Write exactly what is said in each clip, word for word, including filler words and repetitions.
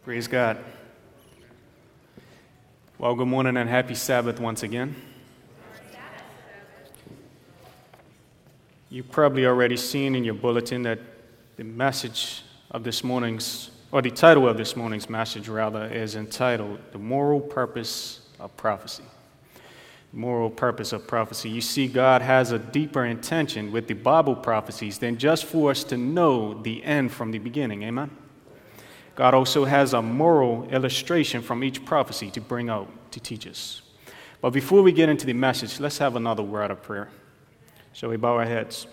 Praise God. Well, good morning and happy Sabbath once again. You've probably already seen in your bulletin that the message of this morning's, or the title of this morning's message, rather, is entitled, The Moral Purpose of Prophecy. The moral purpose of prophecy. You see, God has a deeper intention with the Bible prophecies than just for us to know the end from the beginning. Amen? God also has a moral illustration from each prophecy to bring out, to teach us. But before we get into the message, let's have another word of prayer. Shall we bow our heads?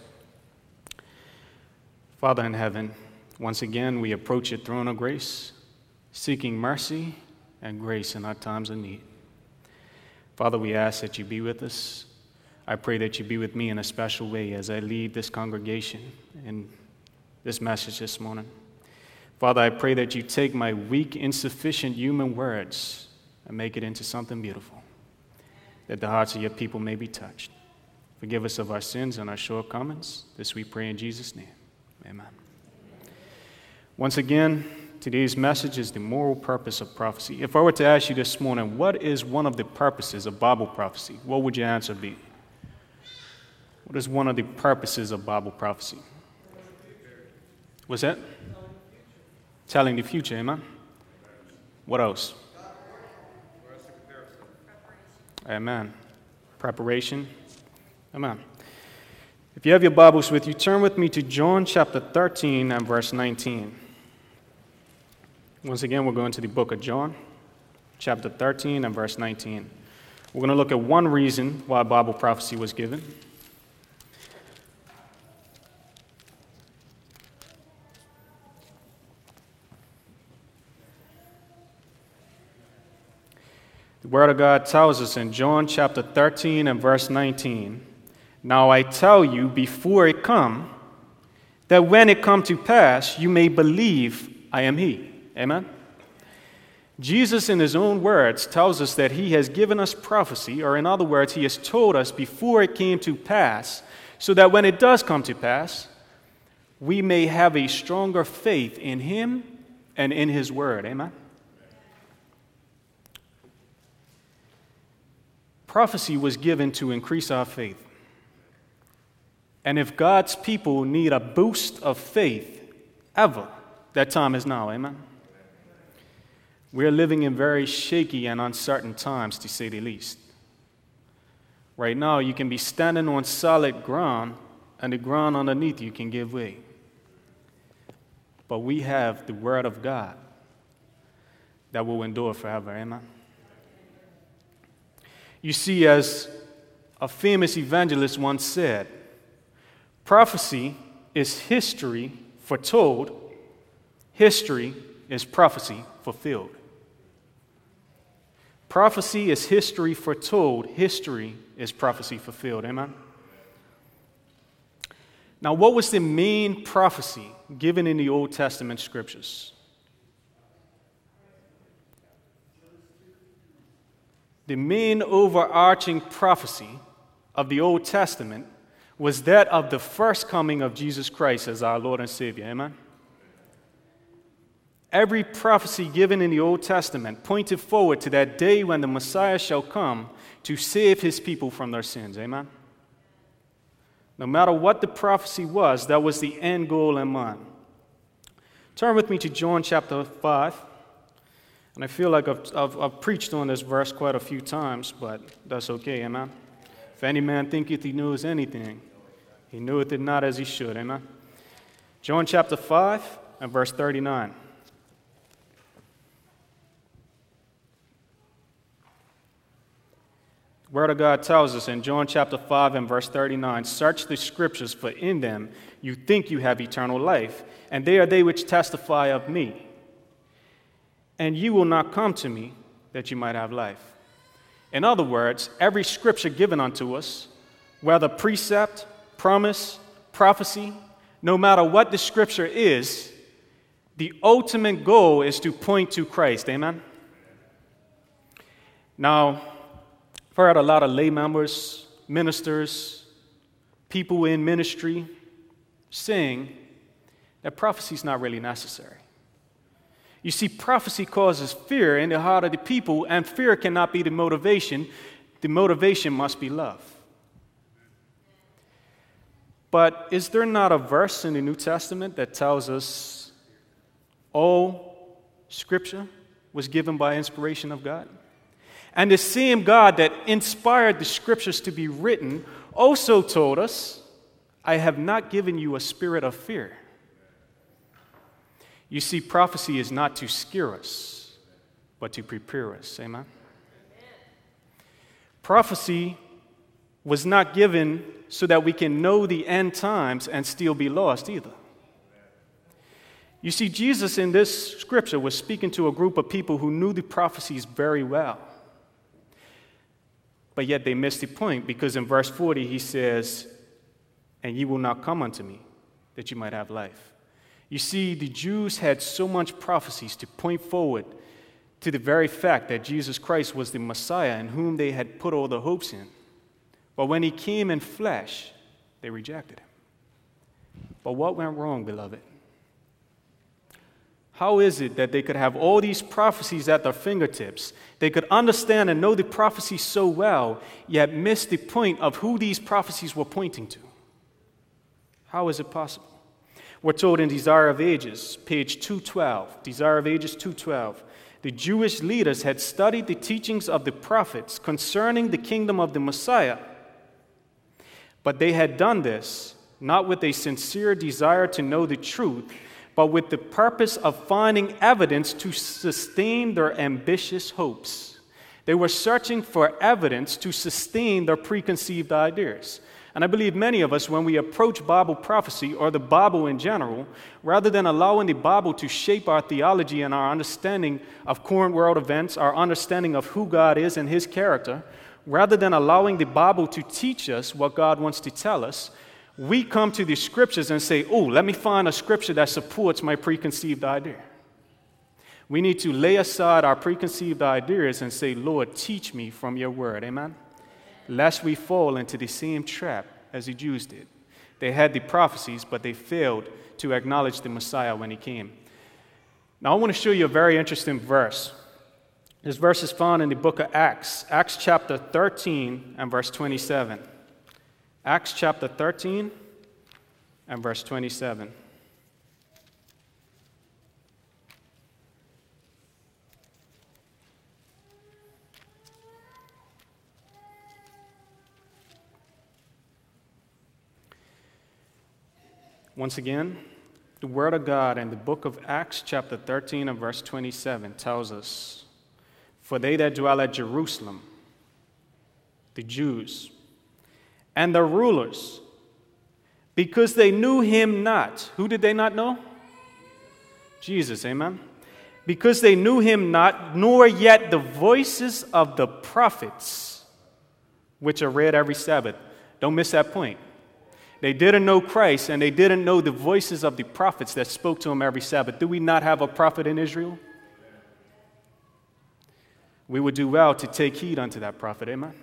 Father in heaven, once again we approach your throne of grace, seeking mercy and grace in our times of need. Father, we ask that you be with us. I pray that you be with me in a special way as I lead this congregation in this message this morning. Father, I pray that you take my weak, insufficient human words and make it into something beautiful, that the hearts of your people may be touched. Forgive us of our sins and our shortcomings. This we pray in Jesus' name. Amen. Once again, today's message is the moral purpose of prophecy. If I were to ask you this morning, what is one of the purposes of Bible prophecy? What would your answer be? What is one of the purposes of Bible prophecy? What's that? Telling the future, amen? What else? Amen. Preparation. Amen. If you have your Bibles with you, turn with me to John chapter thirteen and verse nineteen. Once again, we're going to the book of John, chapter thirteen and verse nineteen. We're going to look at one reason why Bible prophecy was given. The Word of God tells us in John chapter thirteen and verse nineteen, "Now I tell you before it come, that when it come to pass, you may believe I am He." Amen? Jesus, in His own words, tells us that He has given us prophecy, or in other words, He has told us before it came to pass, so that when it does come to pass, we may have a stronger faith in Him and in His Word. Amen? Prophecy was given to increase our faith. And if God's people need a boost of faith ever, that time is now, amen? We're living in very shaky and uncertain times, to say the least. Right now, you can be standing on solid ground, and the ground underneath you can give way. But we have the Word of God that will endure forever, amen? You see, as a famous evangelist once said, prophecy is history foretold, history is prophecy fulfilled. Prophecy is history foretold, history is prophecy fulfilled. Amen? Now, what was the main prophecy given in the Old Testament scriptures? The main overarching prophecy of the Old Testament was that of the first coming of Jesus Christ as our Lord and Savior. Amen? Every prophecy given in the Old Testament pointed forward to that day when the Messiah shall come to save His people from their sins. Amen? No matter what the prophecy was, that was the end goal in mind. Turn with me to John chapter five. And I feel like I've, I've, I've preached on this verse quite a few times, but that's okay, amen? If any man thinketh he knows anything, he knoweth it not as he should, amen? John chapter five and verse thirty-nine. The Word of God tells us in John chapter five and verse thirty-nine, "Search the Scriptures, for in them you think you have eternal life, and they are they which testify of me. And you will not come to me that you might have life." In other words, every scripture given unto us, whether precept, promise, prophecy, no matter what the scripture is, the ultimate goal is to point to Christ. Amen? Now, I've heard a lot of lay members, ministers, people in ministry saying that prophecy is not really necessary. You see, prophecy causes fear in the heart of the people, and fear cannot be the motivation. The motivation must be love. But is there not a verse in the New Testament that tells us all Scripture was given by inspiration of God? And the same God that inspired the Scriptures to be written also told us, I have not given you a spirit of fear. You see, prophecy is not to scare us, but to prepare us. Amen? Prophecy was not given so that we can know the end times and still be lost either. You see, Jesus in this scripture was speaking to a group of people who knew the prophecies very well. But yet they missed the point, because in verse forty he says, and ye will not come unto me, that you might have life. You see, the Jews had so much prophecies to point forward to the very fact that Jesus Christ was the Messiah in whom they had put all their hopes in. But when he came in flesh, they rejected him. But what went wrong, beloved? How is it that they could have all these prophecies at their fingertips? They could understand and know the prophecies so well, yet miss the point of who these prophecies were pointing to. How is it possible? We're told in Desire of Ages, page two twelve, Desire of Ages two twelve, the Jewish leaders had studied the teachings of the prophets concerning the kingdom of the Messiah, but they had done this not with a sincere desire to know the truth, but with the purpose of finding evidence to sustain their ambitious hopes. They were searching for evidence to sustain their preconceived ideas. And I believe many of us, when we approach Bible prophecy or the Bible in general, rather than allowing the Bible to shape our theology and our understanding of current world events, our understanding of who God is and his character, rather than allowing the Bible to teach us what God wants to tell us, we come to the scriptures and say, oh, let me find a scripture that supports my preconceived idea. We need to lay aside our preconceived ideas and say, Lord, teach me from your word. Amen? Lest we fall into the same trap as the Jews did. They had the prophecies, but they failed to acknowledge the Messiah when he came. Now, I want to show you a very interesting verse. This verse is found in the book of Acts, Acts chapter thirteen and verse twenty-seven. Acts chapter thirteen and verse twenty-seven. Once again, the Word of God in the book of Acts chapter thirteen and verse twenty-seven tells us, for they that dwell at Jerusalem, the Jews, and the rulers, because they knew him not. Who did they not know? Jesus, amen? Because they knew him not, nor yet the voices of the prophets, which are read every Sabbath. Don't miss that point. They didn't know Christ, and they didn't know the voices of the prophets that spoke to him every Sabbath. Do we not have a prophet in Israel? We would do well to take heed unto that prophet, amen?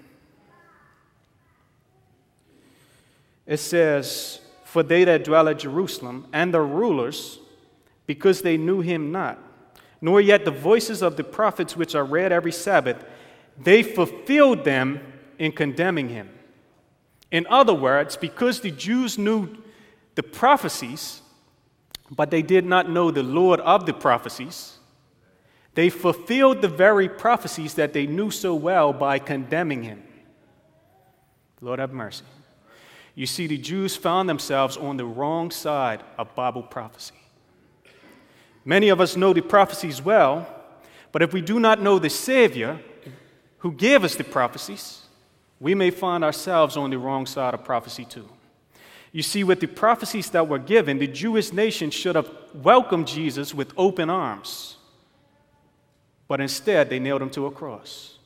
It says, for they that dwell at Jerusalem, and the rulers, because they knew him not, nor yet the voices of the prophets which are read every Sabbath, they fulfilled them in condemning him. In other words, because the Jews knew the prophecies, but they did not know the Lord of the prophecies, they fulfilled the very prophecies that they knew so well by condemning him. Lord have mercy. You see, the Jews found themselves on the wrong side of Bible prophecy. Many of us know the prophecies well, but if we do not know the Savior who gave us the prophecies, we may find ourselves on the wrong side of prophecy too. You see, with the prophecies that were given, the Jewish nation should have welcomed Jesus with open arms, but instead they nailed him to a cross.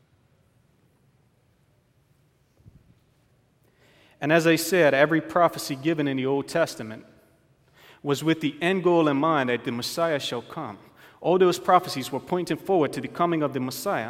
And as I said, every prophecy given in the Old Testament was with the end goal in mind that the Messiah shall come. All those prophecies were pointing forward to the coming of the Messiah.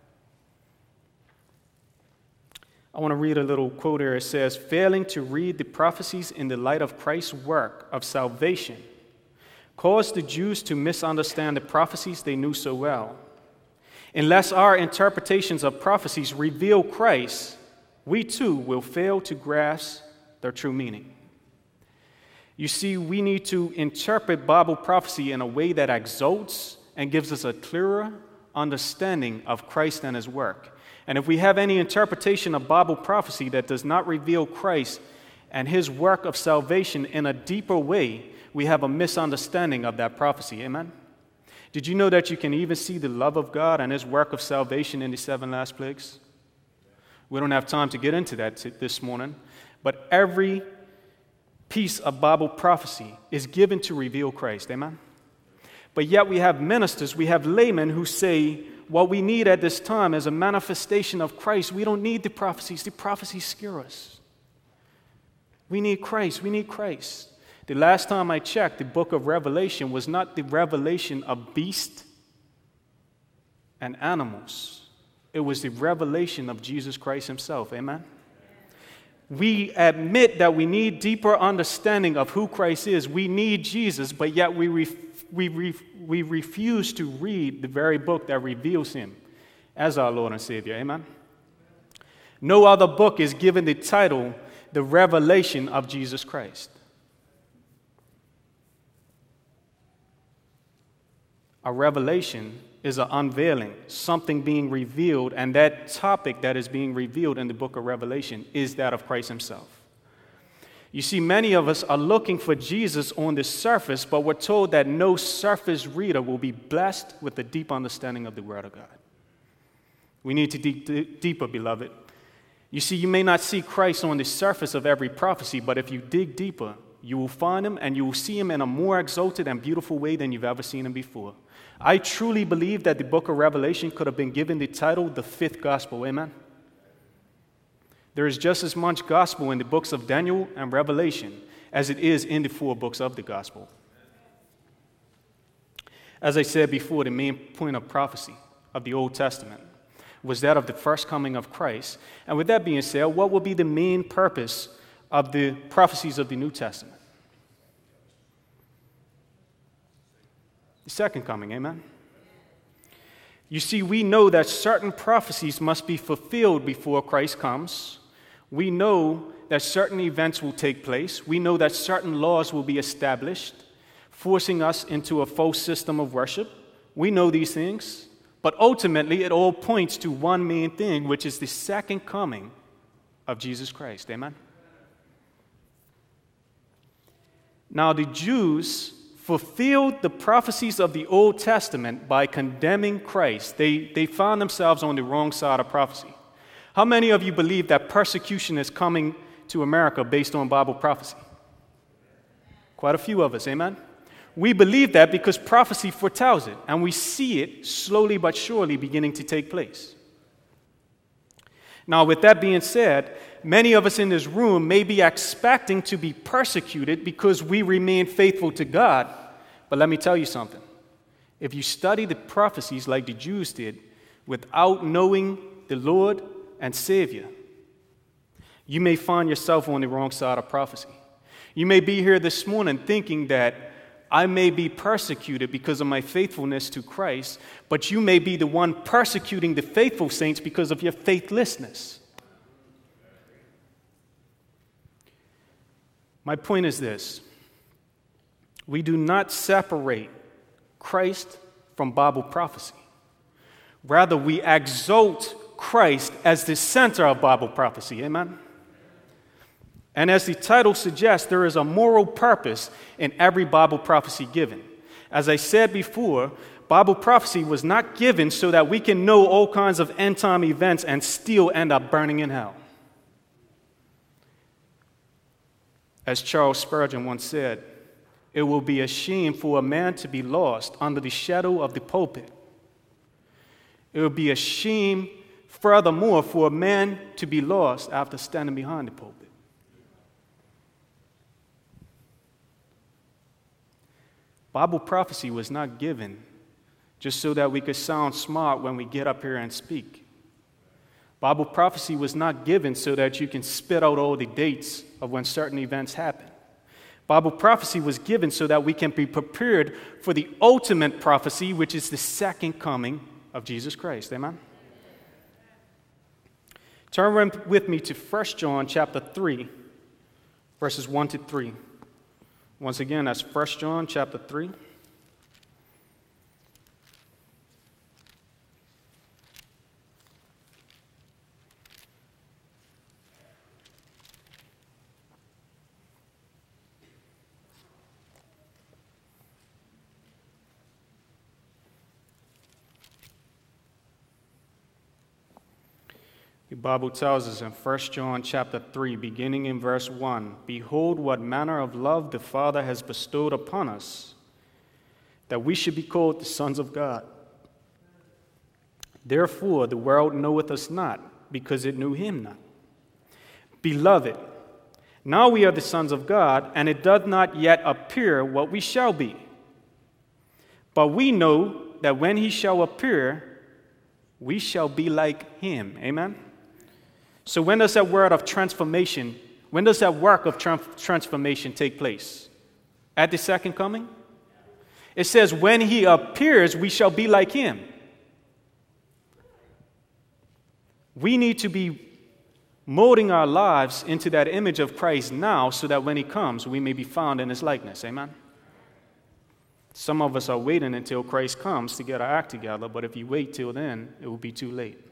I want to read a little quote here. It says, failing to read the prophecies in the light of Christ's work of salvation, caused the Jews to misunderstand the prophecies they knew so well. Unless our interpretations of prophecies reveal Christ, we too will fail to grasp their true meaning. You see, we need to interpret Bible prophecy in a way that exalts and gives us a clearer understanding of Christ and his work. And if we have any interpretation of Bible prophecy that does not reveal Christ and his work of salvation in a deeper way, we have a misunderstanding of that prophecy. Amen? Did you know that you can even see the love of God and his work of salvation in the seven last plagues? We don't have time to get into that t- this morning, but every piece of Bible prophecy is given to reveal Christ. Amen? But yet we have ministers, we have laymen who say, what we need at this time is a manifestation of Christ. We don't need the prophecies. The prophecies scare us. We need Christ. We need Christ. The last time I checked, the book of Revelation was not the revelation of beasts and animals. It was the revelation of Jesus Christ himself. Amen? We admit that we need deeper understanding of who Christ is. We need Jesus, but yet we ref- we, ref- we refuse to read the very book that reveals him as our Lord and Savior. Amen? No other book is given the title, The Revelation of Jesus Christ. A revelation is an unveiling, something being revealed, and that topic that is being revealed in the book of Revelation is that of Christ himself. You see, many of us are looking for Jesus on the surface, but we're told that no surface reader will be blessed with a deep understanding of the Word of God. We need to dig d- deeper, beloved. You see, you may not see Christ on the surface of every prophecy, but if you dig deeper, you will find him and you will see him in a more exalted and beautiful way than you've ever seen him before. I truly believe that the book of Revelation could have been given the title, The Fifth Gospel. Amen? There is just as much gospel in the books of Daniel and Revelation as it is in the four books of the gospel. As I said before, the main point of prophecy of the Old Testament was that of the first coming of Christ. And with that being said, what will be the main purpose of the prophecies of the New Testament? The second coming, amen? You see, we know that certain prophecies must be fulfilled before Christ comes. We know that certain events will take place. We know that certain laws will be established, forcing us into a false system of worship. We know these things. But ultimately, it all points to one main thing, which is the second coming of Jesus Christ. Amen? Now, the Jews fulfilled the prophecies of the Old Testament by condemning Christ. They, they found themselves on the wrong side of prophecy. How many of you believe that persecution is coming to America based on Bible prophecy? Quite a few of us, amen? We believe that because prophecy foretells it, and we see it slowly but surely beginning to take place. Now, with that being said, many of us in this room may be expecting to be persecuted because we remain faithful to God. But let me tell you something. If you study the prophecies like the Jews did without knowing the Lord and Savior, you may find yourself on the wrong side of prophecy. You may be here this morning thinking that I may be persecuted because of my faithfulness to Christ, but you may be the one persecuting the faithful saints because of your faithlessness. My point is this. We do not separate Christ from Bible prophecy. Rather, we exalt Christ as the center of Bible prophecy. Amen? And as the title suggests, there is a moral purpose in every Bible prophecy given. As I said before, Bible prophecy was not given so that we can know all kinds of end-time events and still end up burning in hell. As Charles Spurgeon once said, it will be a shame for a man to be lost under the shadow of the pulpit. It will be a shame, furthermore, for a man to be lost after standing behind the pulpit. Bible prophecy was not given just so that we could sound smart when we get up here and speak. Bible prophecy was not given so that you can spit out all the dates of when certain events happen. Bible prophecy was given so that we can be prepared for the ultimate prophecy, which is the second coming of Jesus Christ. Amen? Turn with me to First John chapter three, verses one to three. Once again, that's First John chapter three. The Bible tells us in First John chapter three, beginning in verse one, "Behold, what manner of love the Father has bestowed upon us, that we should be called the sons of God. Therefore the world knoweth us not, because it knew him not. Beloved, now we are the sons of God, and it doth not yet appear what we shall be. But we know that when he shall appear, we shall be like him." Amen? So when does that word of transformation, when does that work of tra- transformation take place? At the second coming? It says, when he appears, we shall be like him. We need to be molding our lives into that image of Christ now so that when he comes, we may be found in his likeness. Amen? Some of us are waiting until Christ comes to get our act together, but if you wait till then, it will be too late.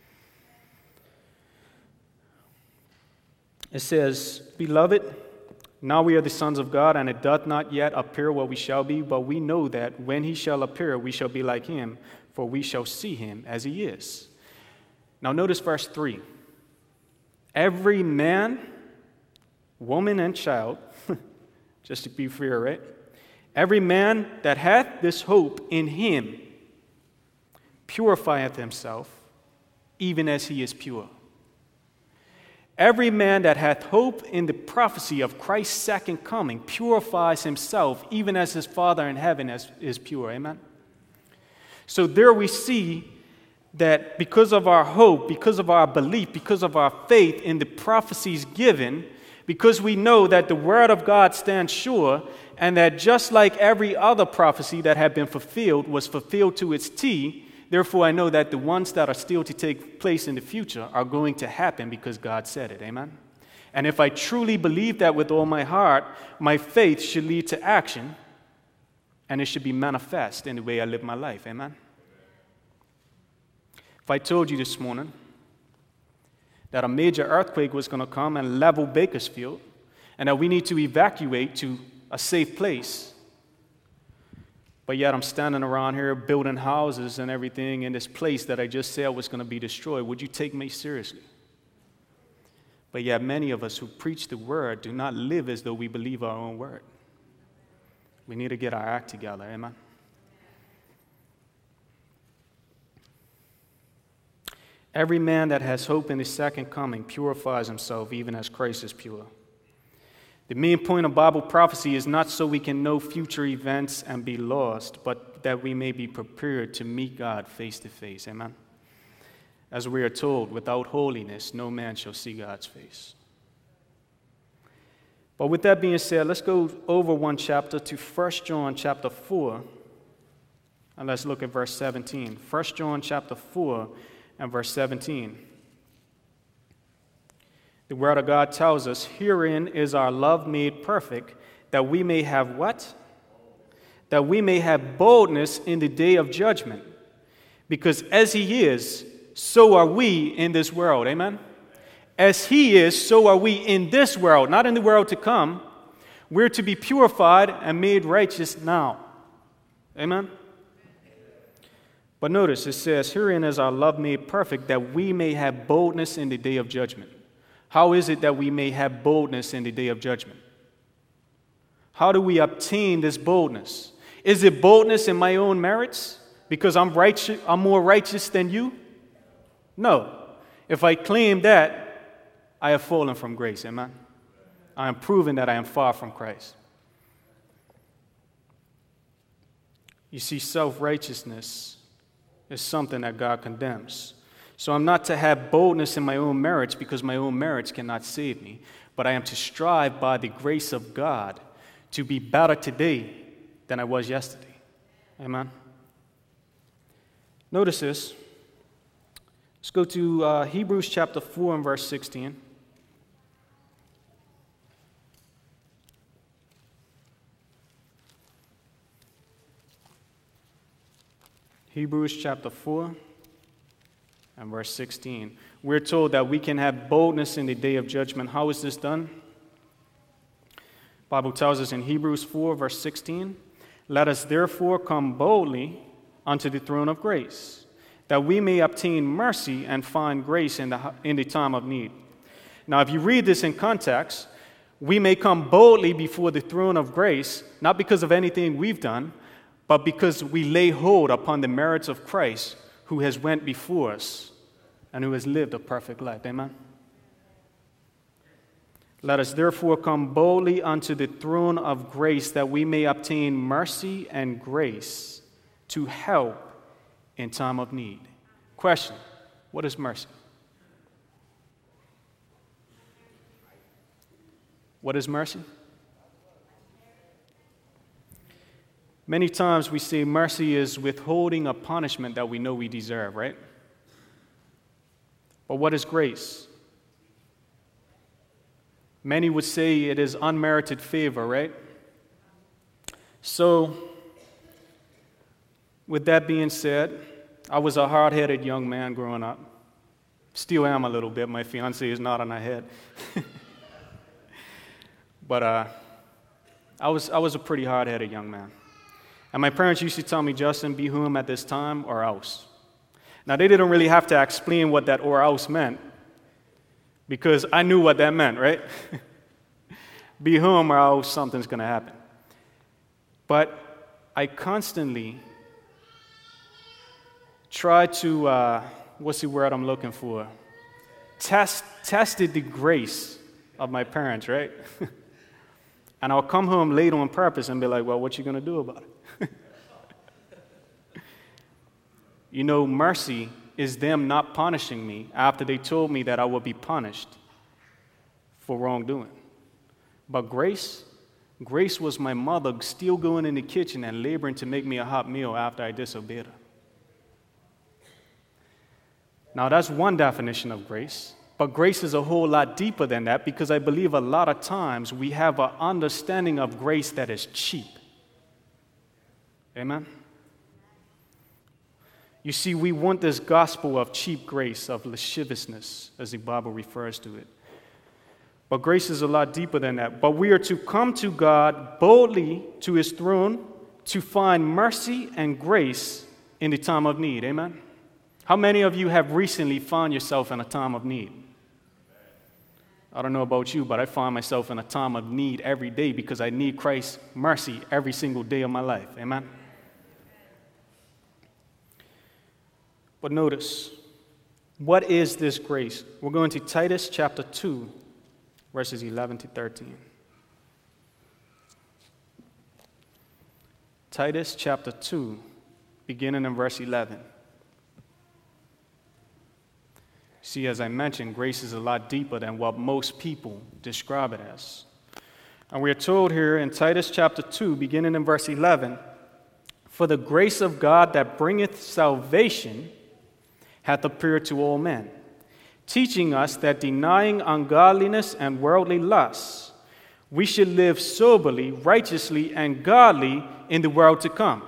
It says, "Beloved, now we are the sons of God, and it doth not yet appear what we shall be, but we know that when he shall appear, we shall be like him, for we shall see him as he is." Now notice verse three. "Every man, woman, and child," just to be fair, right? "Every man that hath this hope in him purifieth himself, even as he is pure." Every man that hath hope in the prophecy of Christ's second coming purifies himself, even as his Father in heaven is, is pure. Amen? So there we see that because of our hope, because of our belief, because of our faith in the prophecies given, because we know that the Word of God stands sure, and that just like every other prophecy that had been fulfilled was fulfilled to its T, therefore I know that the ones that are still to take place in the future are going to happen because God said it. Amen? And if I truly believe that with all my heart, my faith should lead to action, and it should be manifest in the way I live my life. Amen? If I told you this morning that a major earthquake was going to come and level Bakersfield, and that we need to evacuate to a safe place, but yet I'm standing around here building houses and everything in this place that I just said was going to be destroyed, would you take me seriously? But yet many of us who preach the word do not live as though we believe our own word. We need to get our act together. Amen? "Every man that has hope in his second coming purifies himself, even as Christ is pure." The main point of Bible prophecy is not so we can know future events and be lost, but that we may be prepared to meet God face to face. Amen? As we are told, without holiness, no man shall see God's face. But with that being said, let's go over one chapter to First John chapter four, and let's look at verse seventeen. First John chapter four and verse seventeen. The Word of God tells us, "Herein is our love made perfect, that we may have" what? "That we may have boldness in the day of judgment. Because as he is, so are we in this world." Amen? As he is, so are we in this world, not in the world to come. We're to be purified and made righteous now. Amen? But notice, it says, "Herein is our love made perfect, that we may have boldness in the day of judgment." How is it that we may have boldness in the day of judgment? How do we obtain this boldness? Is it boldness in my own merits because I'm righteous, I'm more righteous than you? No. If I claim that, I have fallen from grace. Amen? I am proving that I am far from Christ. You see, self-righteousness is something that God condemns. So I'm not to have boldness in my own merits because my own merits cannot save me, but I am to strive by the grace of God to be better today than I was yesterday. Amen. Notice this. Let's go to uh, Hebrews chapter four and verse sixteen. Hebrews chapter four and verse sixteen. We're told that we can have boldness in the day of judgment. How is this done? The Bible tells us in Hebrews four, verse sixteen, "Let us therefore come boldly unto the throne of grace, that we may obtain mercy and find grace in the, in the time of need." Now, if you read this in context, we may come boldly before the throne of grace, not because of anything we've done, but because we lay hold upon the merits of Christ, who has went before us and who has lived a perfect life. Amen? "Let us therefore come boldly unto the throne of grace, that we may obtain mercy and grace to help in time of need." Question: what is mercy? What is mercy? Many times we say mercy is withholding a punishment that we know we deserve, right? But what is grace? Many would say it is unmerited favor, right? So, with that being said, I was a hard-headed young man growing up. Still am a little bit. My fiancée is nodding her head. But uh, I was I was a pretty hard-headed young man. And my parents used to tell me, "Justin, be whom at this time or else." Now, they didn't really have to explain what that "or else" meant, because I knew what that meant, right? Be whom or else something's going to happen. But I constantly tried to, uh, what's the word I'm looking for? Test, tested the grace of my parents, right? And I'll come home late on purpose and be like, "Well, what you going to do about it?" You know, mercy is them not punishing me after they told me that I would be punished for wrongdoing. But grace, grace was my mother still going in the kitchen and laboring to make me a hot meal after I disobeyed her. Now, that's one definition of grace. But grace is a whole lot deeper than that, because I believe a lot of times we have an understanding of grace that is cheap. Amen? You see, we want this gospel of cheap grace, of lasciviousness, as the Bible refers to it. But grace is a lot deeper than that. But we are to come to God boldly to his throne to find mercy and grace in the time of need. Amen? How many of you have recently found yourself in a time of need? I don't know about you, but I find myself in a time of need every day because I need Christ's mercy every single day of my life. Amen? But notice, what is this grace? We're going to Titus chapter two, verses eleven to thirteen. Titus chapter two, beginning in verse eleven. See, as I mentioned, grace is a lot deeper than what most people describe it as. And we are told here in Titus chapter two, beginning in verse eleven, "For the grace of God that bringeth salvation hath appeared to all men, teaching us that denying ungodliness and worldly lusts, we should live soberly, righteously, and godly in the world to come."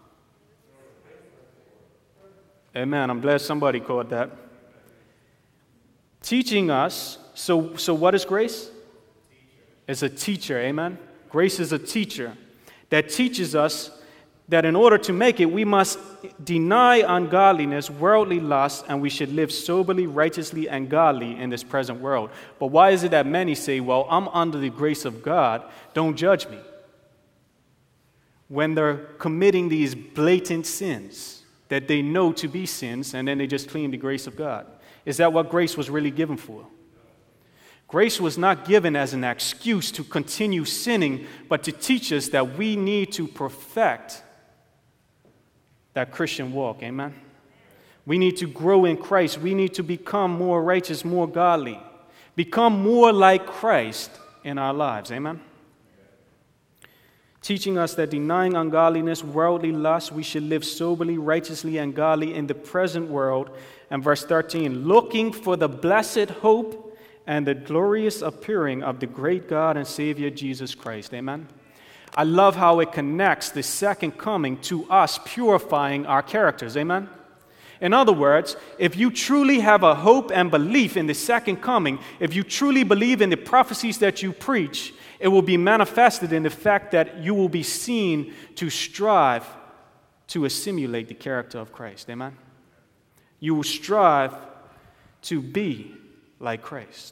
Amen. I'm glad somebody caught that. Teaching us, so, so what is grace? It's a teacher, amen? Grace is a teacher that teaches us that in order to make it, we must deny ungodliness, worldly lust, and we should live soberly, righteously, and godly in this present world. But why is it that many say, "Well, I'm under the grace of God, don't judge me," when they're committing these blatant sins that they know to be sins, and then they just claim the grace of God? Is that what grace was really given for? Grace was not given as an excuse to continue sinning, but to teach us that we need to perfect that Christian walk. Amen? We need to grow in Christ. We need to become more righteous, more godly. Become more like Christ in our lives. Amen? teaching us that denying ungodliness, worldly lust, we should live soberly, righteously, and godly in the present world. And verse thirteen, looking for the blessed hope and the glorious appearing of the great God and Savior Jesus Christ. Amen. I love how it connects the second coming to us purifying our characters. Amen. In other words, if you truly have a hope and belief in the second coming, if you truly believe in the prophecies that you preach, it will be manifested in the fact that you will be seen to strive to assimilate the character of Christ. Amen? You will strive to be like Christ.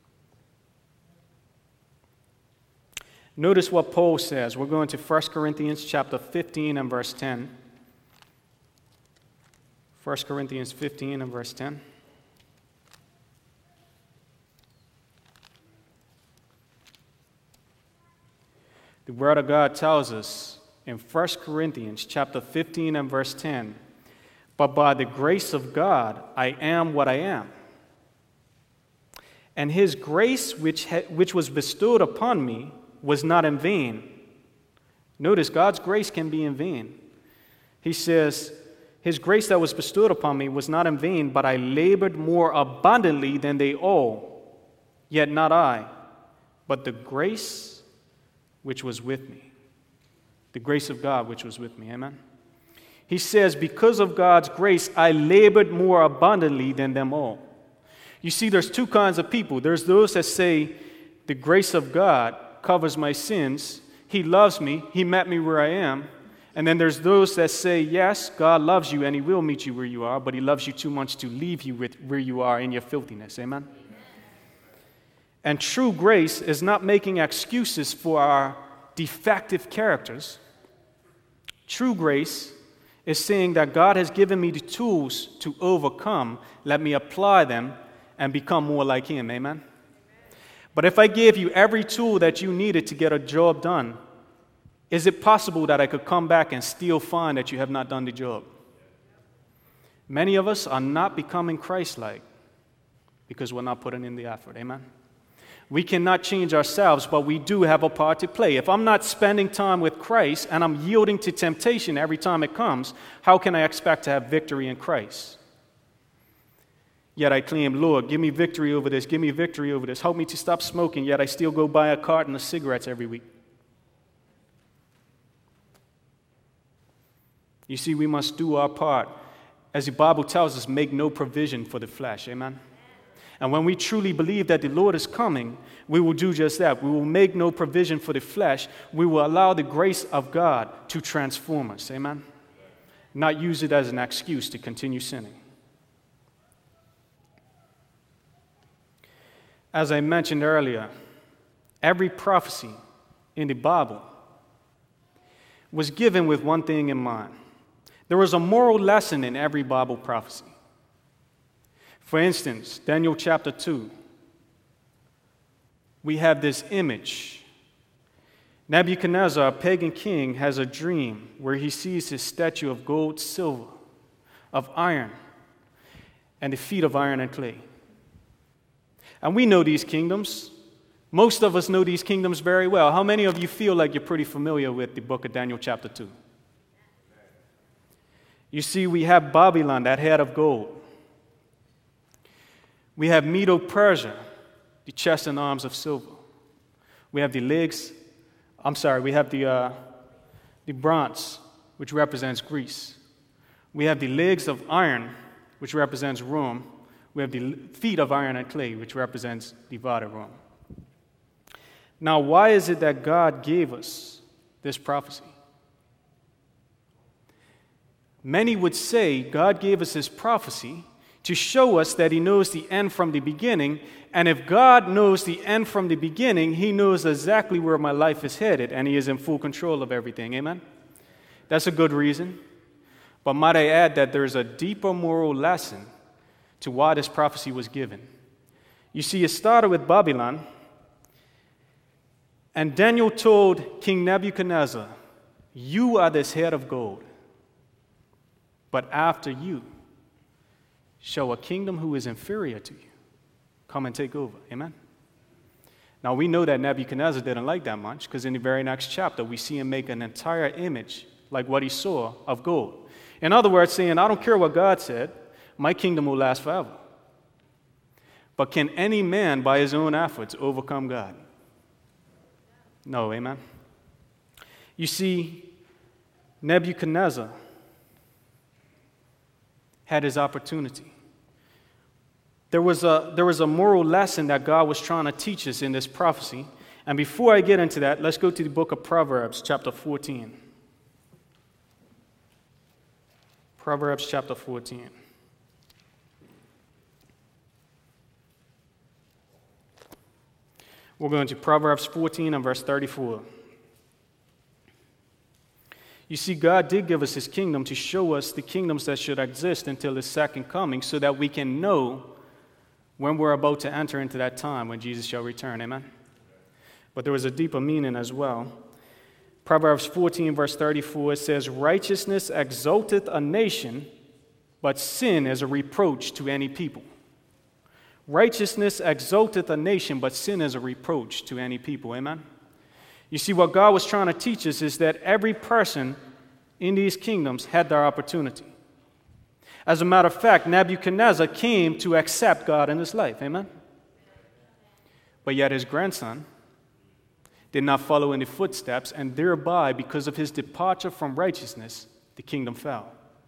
Notice what Paul says. We're going to First Corinthians chapter fifteen and verse ten. First Corinthians fifteen and verse ten. The Word of God tells us in First Corinthians chapter fifteen and verse ten, but by the grace of God I am what I am. And his grace which, ha- which was bestowed upon me was not in vain. Notice, God's grace can be in vain. He says, his grace that was bestowed upon me was not in vain, but I labored more abundantly than they all. Yet not I, but the grace which was with me. The grace of God which was with me. Amen? He says, because of God's grace, I labored more abundantly than them all. You see, there's two kinds of people. There's those that say, the grace of God covers my sins. He loves me. He met me where I am. And then there's those that say, yes, God loves you and he will meet you where you are, but he loves you too much to leave you with where you are in your filthiness. Amen? And true grace is not making excuses for our defective characters. True grace is saying that God has given me the tools to overcome. Let me apply them and become more like him. Amen? But if I gave you every tool that you needed to get a job done, is it possible that I could come back and still find that you have not done the job? Many of us are not becoming Christ-like because we're not putting in the effort. Amen? We cannot change ourselves, but we do have a part to play. If I'm not spending time with Christ and I'm yielding to temptation every time it comes, how can I expect to have victory in Christ? Yet I claim, Lord, give me victory over this, give me victory over this. Help me to stop smoking, yet I still go buy a carton of cigarettes every week. You see, we must do our part. As the Bible tells us, make no provision for the flesh. Amen? And when we truly believe that the Lord is coming, we will do just that. We will make no provision for the flesh. We will allow the grace of God to transform us. Amen? Not use it as an excuse to continue sinning. As I mentioned earlier, every prophecy in the Bible was given with one thing in mind. There was a moral lesson in every Bible prophecy. For instance, Daniel chapter two, we have this image. Nebuchadnezzar, a pagan king, has a dream where he sees his statue of gold, silver, of iron, and the feet of iron and clay. And we know these kingdoms. Most of us know these kingdoms very well. How many of you feel like you're pretty familiar with the book of Daniel chapter two? You see, we have Babylon, that head of gold. We have Medo-Persia, the chest and arms of silver. We have the legs, I'm sorry, we have the, uh, the bronze, which represents Greece. We have the legs of iron, which represents Rome. We have the feet of iron and clay, which represents divided Rome. Now, why is it that God gave us this prophecy? Many would say God gave us this prophecy to show us that he knows the end from the beginning, and if God knows the end from the beginning, he knows exactly where my life is headed, and he is in full control of everything. Amen? That's a good reason. But might I add that there's a deeper moral lesson to why this prophecy was given. You see, it started with Babylon, and Daniel told King Nebuchadnezzar, you are this head of gold, but after you shall a kingdom who is inferior to you come and take over. Amen? Now, we know that Nebuchadnezzar didn't like that much because in the very next chapter, we see him make an entire image like what he saw of gold. In other words, saying, I don't care what God said, my kingdom will last forever. But can any man by his own efforts overcome God? No, amen? You see, Nebuchadnezzar had his opportunity. There was a, there was a moral lesson that God was trying to teach us in this prophecy. And before I get into that, let's go to the book of Proverbs, chapter fourteen. Proverbs, chapter fourteen. We're going to Proverbs fourteen and verse thirty-four. You see, God did give us his kingdom to show us the kingdoms that should exist until his second coming so that we can know when we're about to enter into that time when Jesus shall return. Amen? But there was a deeper meaning as well. Proverbs fourteen, verse thirty-four, it says, righteousness exalteth a nation, but sin is a reproach to any people. Righteousness exalteth a nation, but sin is a reproach to any people. Amen? You see, what God was trying to teach us is that every person in these kingdoms had their opportunity. As a matter of fact, Nebuchadnezzar came to accept God in his life. Amen? But yet his grandson did not follow in the footsteps, and thereby, because of his departure from righteousness, the kingdom fell.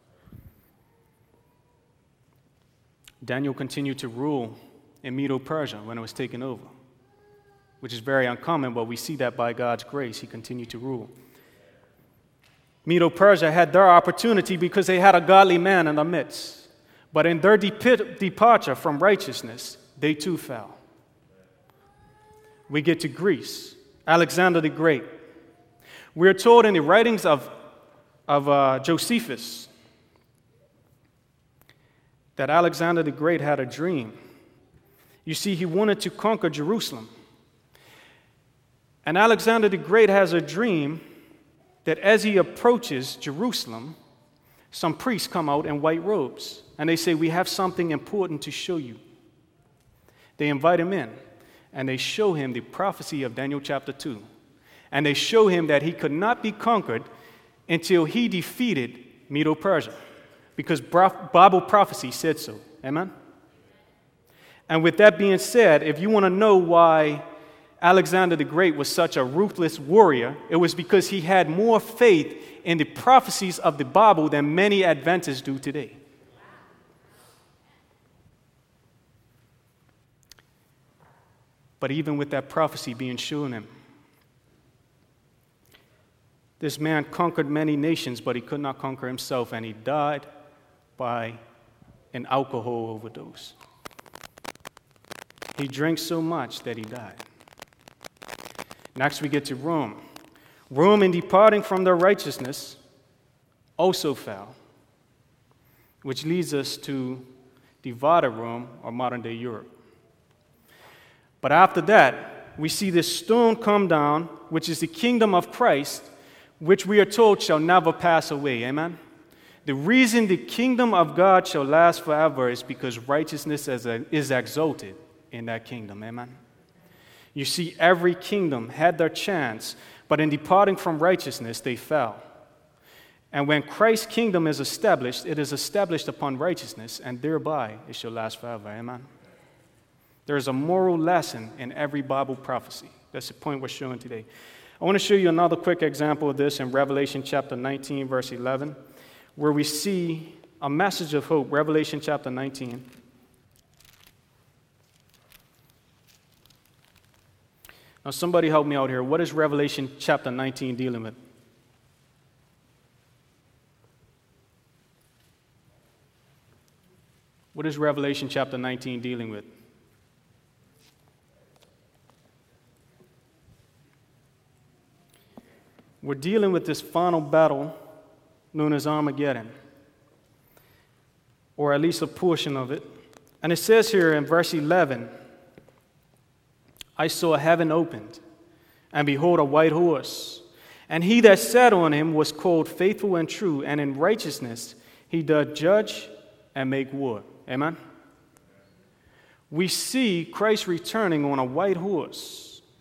Daniel continued to rule in Medo-Persia when it was taken over, which is very uncommon, but we see that by God's grace, he continued to rule. Medo-Persia had their opportunity because they had a godly man in the midst. But in their dep- departure from righteousness, they too fell. We get to Greece, Alexander the Great. We're told in the writings of, of uh, Josephus that Alexander the Great had a dream. You see, he wanted to conquer Jerusalem. And Alexander the Great has a dream that as he approaches Jerusalem, some priests come out in white robes, and they say, we have something important to show you. They invite him in, and they show him the prophecy of Daniel chapter two. And they show him that he could not be conquered until he defeated Medo-Persia, because Bible prophecy said so. Amen? And with that being said, if you want to know why Alexander the Great was such a ruthless warrior, it was because he had more faith in the prophecies of the Bible than many Adventists do today. But even with that prophecy being shown him, this man conquered many nations, but he could not conquer himself, and he died by an alcohol overdose. He drank so much that he died. Next, we get to Rome. Rome, in departing from their righteousness, also fell, which leads us to divided Rome, or modern-day Europe. But after that, we see this stone come down, which is the kingdom of Christ, which we are told shall never pass away. Amen? The reason the kingdom of God shall last forever is because righteousness is exalted in that kingdom. Amen? You see, every kingdom had their chance, but in departing from righteousness, they fell. And when Christ's kingdom is established, it is established upon righteousness, and thereby it shall last forever. Amen? There is a moral lesson in every Bible prophecy. That's the point we're showing today. I want to show you another quick example of this in Revelation chapter nineteen, verse eleven, where we see a message of hope. Revelation chapter nineteen. Now, somebody help me out here. What is Revelation chapter nineteen dealing with? What is Revelation chapter nineteen dealing with? We're dealing with this final battle known as Armageddon, or at least a portion of it. And it says here in verse eleven, I saw heaven opened, and behold, a white horse. And he that sat on him was called Faithful and True, and in righteousness he doth judge and make war. Amen? We see Christ returning on a white horse,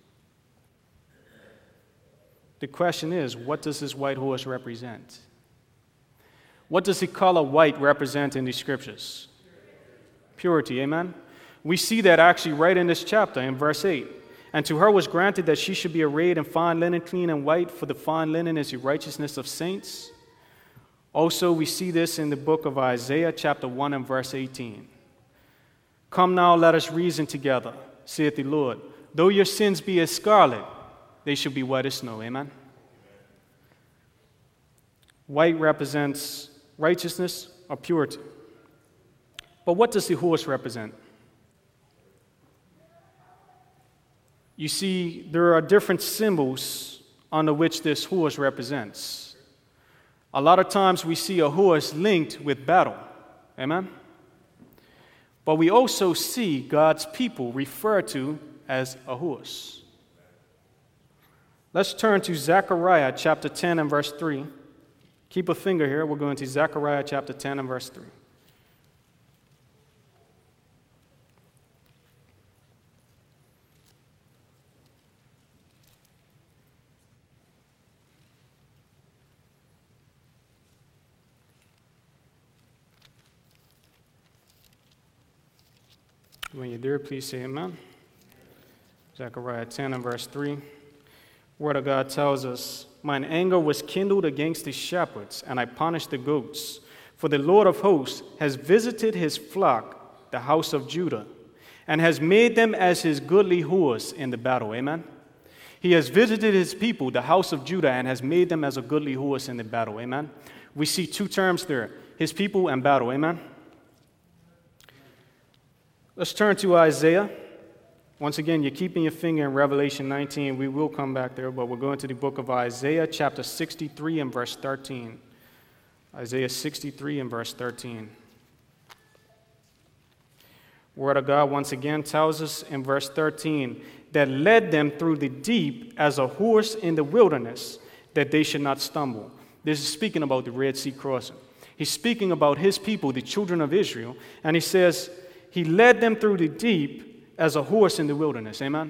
The question is, what does this white horse represent? What does the color white represent in the scriptures? Purity, amen? We see that actually right in this chapter in verse eight. And to her was granted that she should be arrayed in fine linen, clean and white, for the fine linen is the righteousness of saints. Also, we see this in the book of Isaiah, chapter one and verse eighteen. Come now, let us reason together, saith the Lord. Though your sins be as scarlet, they shall be white as snow. Amen? White represents righteousness or purity. But what does the horse represent? You see, there are different symbols under which this horse represents. A lot of times we see a horse linked with battle. Amen? But we also see God's people referred to as a horse. Let's turn to Zechariah chapter ten and verse three. Keep a finger here. We're going to Zechariah chapter ten and verse three. When you're there, please say amen. Zechariah ten and verse three. Word of God tells us, mine anger was kindled against the shepherds, and I punished the goats. For the Lord of hosts has visited his flock, the house of Judah, and has made them as his goodly horse in the battle. Amen? He has visited his people, the house of Judah, and has made them as a goodly horse in the battle. Amen? We see two terms there, his people and battle. Amen? Let's turn to Isaiah. Once again, you're keeping your finger in Revelation nineteen. We will come back there, but we're going to the book of Isaiah, chapter sixty-three and verse thirteen. Isaiah sixty-three and verse thirteen. Word of God once again tells us in verse thirteen, that led them through the deep as a horse in the wilderness, that they should not stumble. This is speaking about the Red Sea crossing. He's speaking about his people, the children of Israel, and he says, he led them through the deep as a horse in the wilderness. Amen?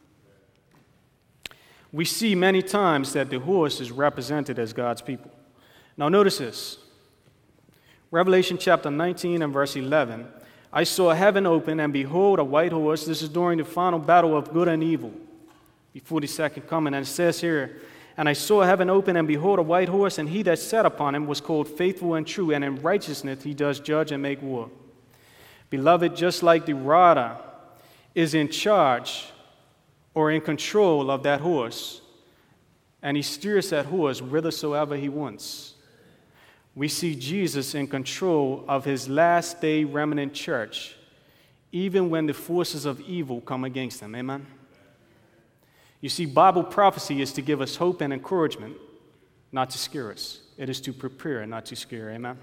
We see many times that the horse is represented as God's people. Now notice this. Revelation chapter nineteen and verse eleven. I saw heaven open, and behold, a white horse. This is during the final battle of good and evil, before the second coming. And it says here, and I saw heaven open, and behold, a white horse, and he that sat upon him was called Faithful and True, and in righteousness he does judge and make war. Beloved, just like the rider is in charge or in control of that horse, and he steers that horse whithersoever he wants, we see Jesus in control of his last day remnant church, even when the forces of evil come against them. Amen? You see, Bible prophecy is to give us hope and encouragement, not to scare us. It is to prepare, not to scare. Amen?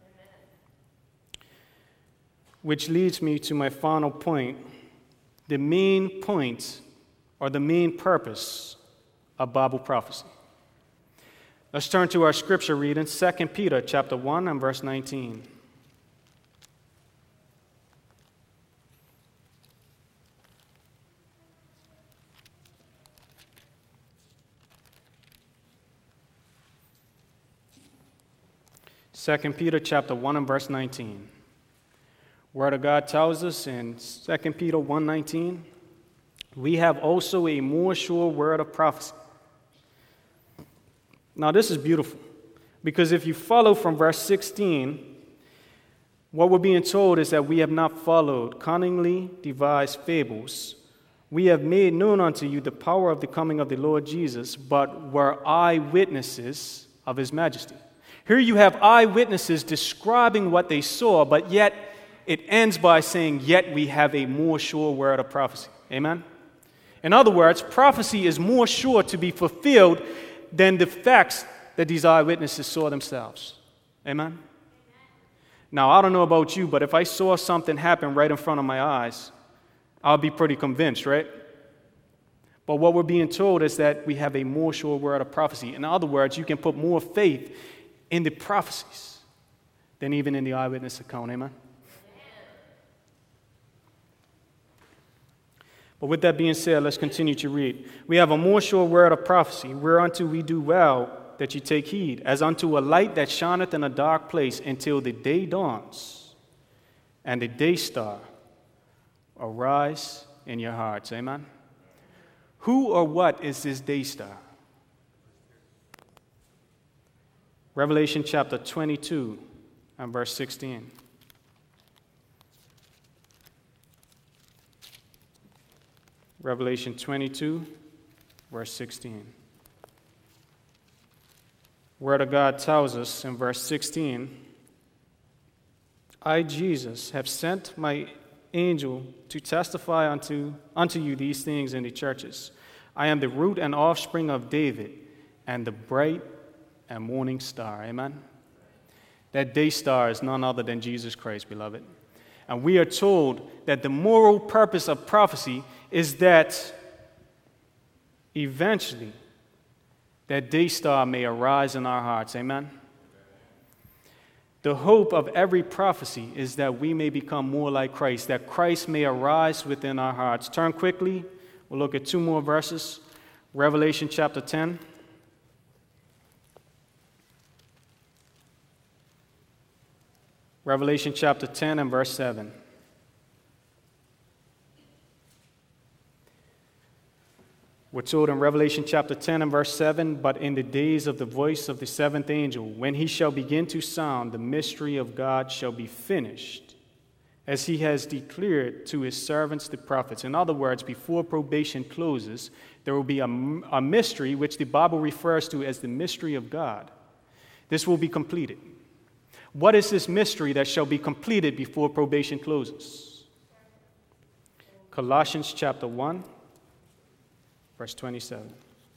Which leads me to my final point, the main point or the main purpose of Bible prophecy. Let's turn to our scripture reading, Second Peter chapter one and verse nineteen. Second Peter chapter one and verse nineteen. Word of God tells us in Second Peter one nineteen, we have also a more sure word of prophecy. Now this is beautiful, because if you follow from verse sixteen, what we're being told is that we have not followed cunningly devised fables. We have made known unto you the power of the coming of the Lord Jesus, but were eyewitnesses of his majesty. Here you have eyewitnesses describing what they saw, but yet it ends by saying, yet we have a more sure word of prophecy. Amen? In other words, prophecy is more sure to be fulfilled than the facts that these eyewitnesses saw themselves. Amen? Now, I don't know about you, but if I saw something happen right in front of my eyes, I'll be pretty convinced, right? But what we're being told is that we have a more sure word of prophecy. In other words, you can put more faith in the prophecies than even in the eyewitness account. Amen? But with that being said, let's continue to read. We have a more sure word of prophecy, whereunto we do well that you take heed, as unto a light that shineth in a dark place until the day dawns, and the day star arise in your hearts. Amen. Who or what is this day star? Revelation chapter twenty-two and verse sixteen. Revelation twenty-two, verse sixteen. Word of God tells us in verse sixteen, I, Jesus, have sent my angel to testify unto, unto you these things in the churches. I am the root and offspring of David and the bright and morning star. Amen? That day star is none other than Jesus Christ, beloved. And we are told that the moral purpose of prophecy is that eventually that day star may arise in our hearts. Amen? The hope of every prophecy is that we may become more like Christ, that Christ may arise within our hearts. Turn quickly. We'll look at two more verses. Revelation chapter ten. Revelation chapter ten and verse seven. We're told in Revelation chapter ten and verse seven, but in the days of the voice of the seventh angel, when he shall begin to sound, the mystery of God shall be finished, as he has declared to his servants the prophets. In other words, before probation closes, there will be a, a mystery which the Bible refers to as the mystery of God. This will be completed. What is this mystery that shall be completed before probation closes? Colossians chapter one, verse twenty-seven.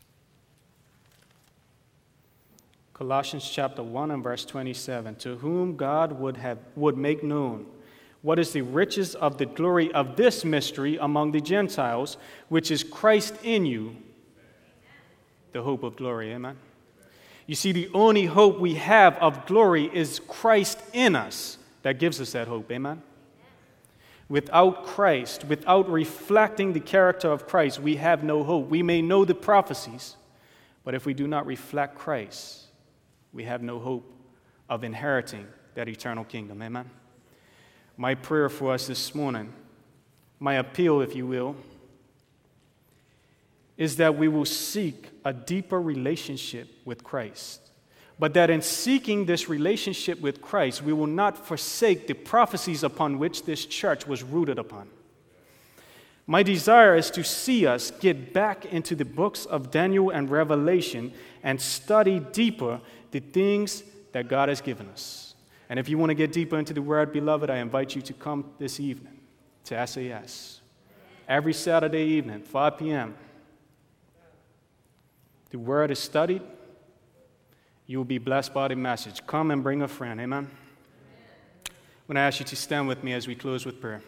Colossians chapter one and verse twenty-seven. To whom God would have would make known what is the riches of the glory of this mystery among the Gentiles, which is Christ in you, the hope of glory. Amen. You see, the only hope we have of glory is Christ in us that gives us that hope. Amen? Without Christ, without reflecting the character of Christ, we have no hope. We may know the prophecies, but if we do not reflect Christ, we have no hope of inheriting that eternal kingdom. Amen? My prayer for us this morning, my appeal, if you will, is that we will seek a deeper relationship with Christ. But that in seeking this relationship with Christ, we will not forsake the prophecies upon which this church was rooted upon. My desire is to see us get back into the books of Daniel and Revelation and study deeper the things that God has given us. And if you want to get deeper into the Word, beloved, I invite you to come this evening to S A S. Every Saturday evening, five p.m., the Word is studied. You will be blessed by the message. Come and bring a friend. Amen? Amen. I'm going to ask you to stand with me as we close with prayer.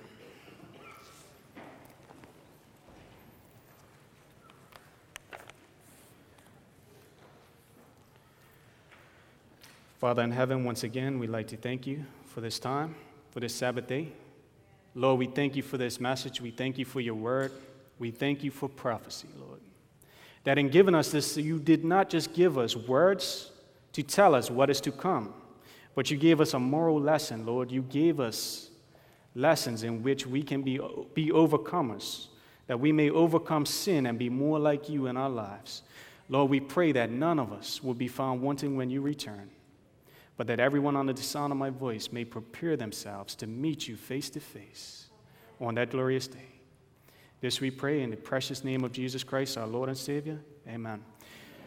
Father in heaven, once again, we'd like to thank you for this time, for this Sabbath day. Lord, we thank you for this message. We thank you for your word. We thank you for prophecy, Lord. That in giving us this, you did not just give us words to tell us what is to come, but you gave us a moral lesson, Lord. You gave us lessons in which we can be, be overcomers, that we may overcome sin and be more like you in our lives. Lord, we pray that none of us will be found wanting when you return, but that everyone under the sound of my voice may prepare themselves to meet you face to face on that glorious day. This we pray in the precious name of Jesus Christ, our Lord and Savior. Amen.